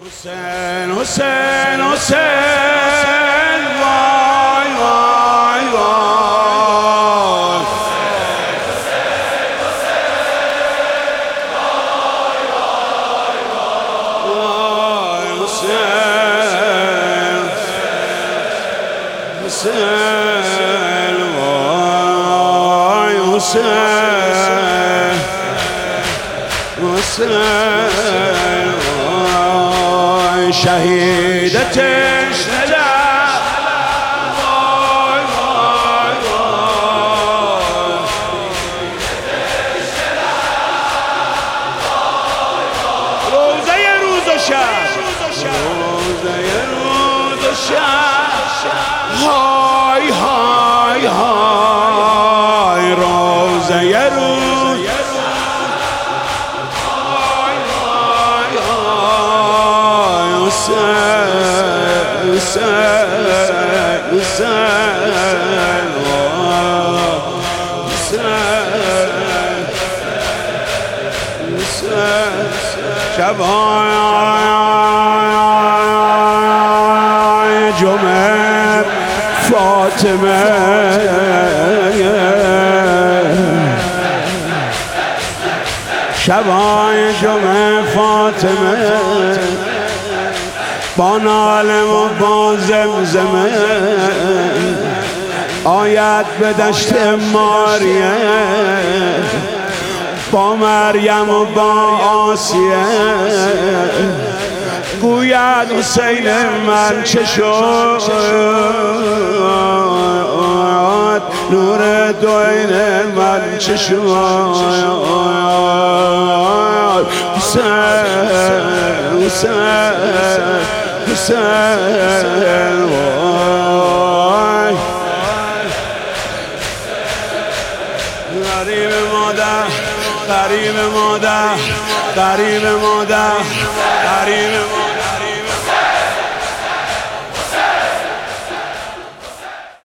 حسین حسین حسین وای وای وای حسین حسین وای حسین حسین شهید تشنه لب وای وای وای روزه روز و شب روزه روز و شب های های های روزه روز شبای جمعه فاطمه شبای جمعه فاطمه با ناله و با زمزمه آید به دشت ماریه با مریم و با آسیه گوید حسین من چه شد نور دوین من چه شد حسین حسین حسین وای غریب مادر غریب مادر غریب مادر غریب